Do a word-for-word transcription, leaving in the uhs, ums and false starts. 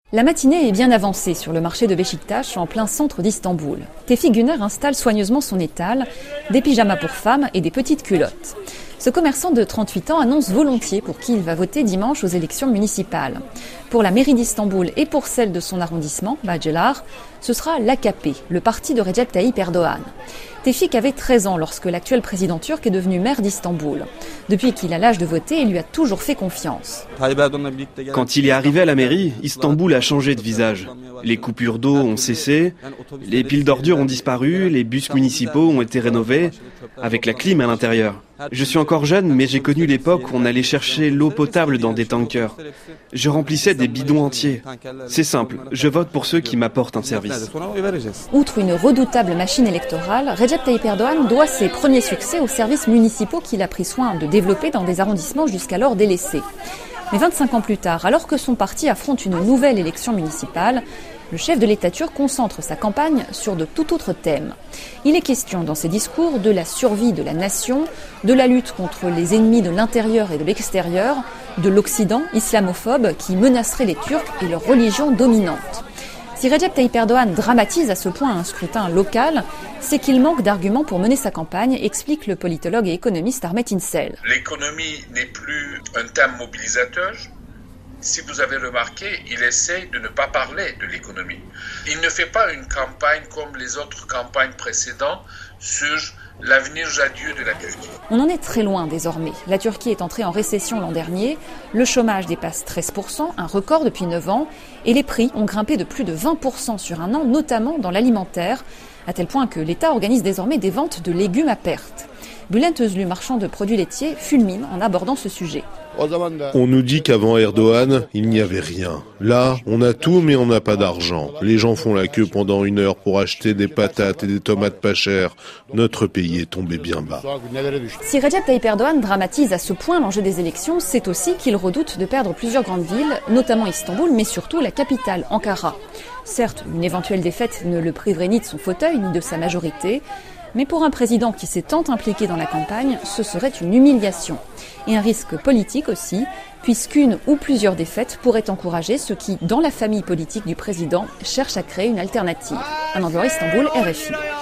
La matinée est bien avancée sur le marché de Beşiktaş, en plein centre d'Istanbul. Tevfik Güner installe soigneusement son étal, des pyjamas pour femmes et des petites culottes. Ce commerçant de trente-huit ans annonce volontiers pour qui il va voter dimanche aux élections municipales. Pour la mairie d'Istanbul et pour celle de son arrondissement, Bağcılar, ce sera l'A K P, le parti de Recep Tayyip Erdoğan. Tevfik avait treize ans lorsque l'actuel président turc est devenu maire d'Istanbul. Depuis qu'il a l'âge de voter, il lui a toujours fait confiance. Quand il est arrivé à la mairie, Istanbul a changé de visage. Les coupures d'eau ont cessé, les piles d'ordures ont disparu, les bus municipaux ont été rénovés, avec la clim à l'intérieur. Je suis encore jeune, mais j'ai connu l'époque où on allait chercher l'eau potable dans des tankers. Je remplissais des bidons entiers. C'est simple, je vote pour ceux qui m'apportent un service. Outre une redoutable machine électorale, Recep Tayyip Erdoğan doit ses premiers succès aux services municipaux qu'il a pris soin de développer dans des arrondissements jusqu'alors délaissés. Mais vingt-cinq ans plus tard, alors que son parti affronte une nouvelle élection municipale, le chef de l'État turc concentre sa campagne sur de tout autres thèmes. Il est question dans ses discours de la survie de la nation, de la lutte contre les ennemis de l'intérieur et de l'extérieur, de l'Occident islamophobe qui menacerait les Turcs et leur religion dominante. Si Recep Tayyip Erdoğan dramatise à ce point un scrutin local, c'est qu'il manque d'arguments pour mener sa campagne, explique le politologue et économiste Ahmet İnsel. L'économie n'est plus un thème mobilisateur. Si vous avez remarqué, il essaie de ne pas parler de l'économie. Il ne fait pas une campagne comme les autres campagnes précédentes sur l'avenir radieux de la Turquie. On en est très loin désormais. La Turquie est entrée en récession l'an dernier, le chômage dépasse treize pour cent, un record depuis neuf ans, et les prix ont grimpé de plus de vingt pour cent sur un an, notamment dans l'alimentaire, à tel point que l'État organise désormais des ventes de légumes à perte. Bülent Özlü, marchand de produits laitiers, fulmine en abordant ce sujet. On nous dit qu'avant Erdoğan, il n'y avait rien. Là, on a tout, mais on n'a pas d'argent. Les gens font la queue pendant une heure pour acheter des patates et des tomates pas chères. Notre pays est tombé bien bas. Si Recep Tayyip Erdoğan dramatise à ce point l'enjeu des élections, c'est aussi qu'il redoute de perdre plusieurs grandes villes, notamment Istanbul, mais surtout la capitale, Ankara. Certes, une éventuelle défaite ne le priverait ni de son fauteuil, ni de sa majorité, mais pour un président qui s'est tant impliqué dans la campagne, ce serait une humiliation. Et un risque politique aussi, puisqu'une ou plusieurs défaites pourraient encourager ceux qui, dans la famille politique du président, cherchent à créer une alternative. Anne Istanbul, R F I.